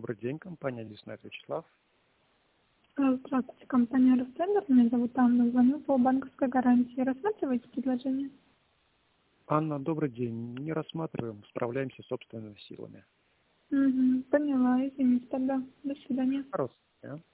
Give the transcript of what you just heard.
Добрый день, компания Диснет, Вячеслав. Здравствуйте, компания Ростендер. Меня зовут Анна. Звоню по банковской гарантии. Рассматриваете предложение? Анна, добрый день. Не рассматриваем, справляемся собственными силами. Поняла. Извините тогда. До свидания. Хорошо.